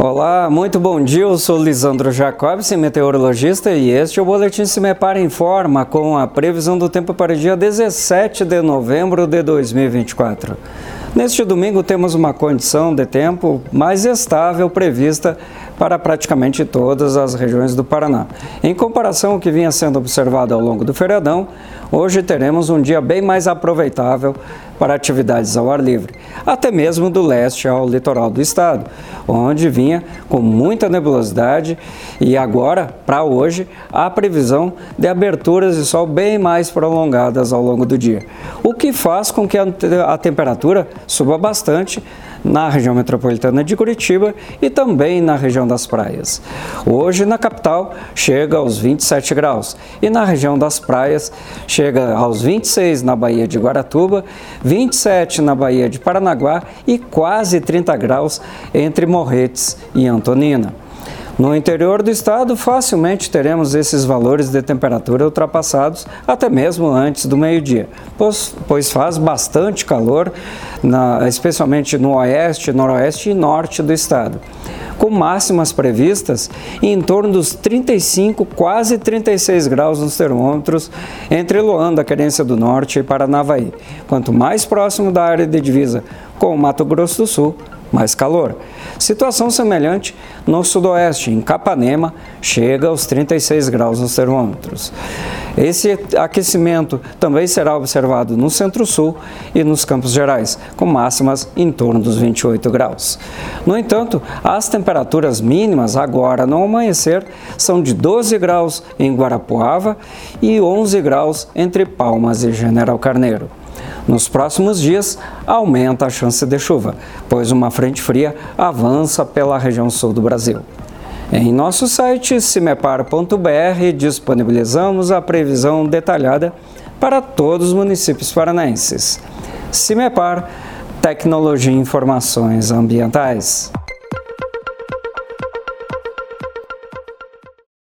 Olá, muito bom dia, eu sou Lisandro Jacobson, meteorologista, e este é o Boletim SIMEPAR Informa com a previsão do tempo para o dia 17 de novembro de 2024. Neste domingo temos uma condição de tempo mais estável prevista para praticamente todas as regiões do Paraná. Em comparação ao que vinha sendo observado ao longo do feriadão, hoje teremos um dia bem mais aproveitável para atividades ao ar livre, até mesmo do leste ao litoral do estado, onde vinha com muita nebulosidade e agora, para hoje, há previsão de aberturas de sol bem mais prolongadas ao longo do dia, o que faz com que a temperatura suba bastante na região metropolitana de Curitiba e também na região das praias. Hoje, na capital, chega aos 27 graus e na região das praias chega aos 26 na Baía de Guaratuba, 27 na Baía de Paranaguá e quase 30 graus entre Morretes e Antonina. No interior do estado, facilmente teremos esses valores de temperatura ultrapassados até mesmo antes do meio-dia, pois faz bastante calor, especialmente no oeste, noroeste e norte do estado, com máximas previstas em torno dos 35, quase 36 graus nos termômetros entre Luanda, Querência do Norte e Paranavaí. Quanto mais próximo da área de divisa com o Mato Grosso do Sul, mais calor. Situação semelhante no sudoeste, em Capanema, chega aos 36 graus nos termômetros. Esse aquecimento também será observado no centro-sul e nos Campos Gerais, com máximas em torno dos 28 graus. No entanto, as temperaturas mínimas agora no amanhecer são de 12 graus em Guarapuava e 11 graus entre Palmas e General Carneiro. Nos próximos dias, aumenta a chance de chuva, pois uma frente fria avança pela região sul do Brasil. Em nosso site simepar.br disponibilizamos a previsão detalhada para todos os municípios paranaenses. SIMEPAR, Tecnologia e Informações Ambientais.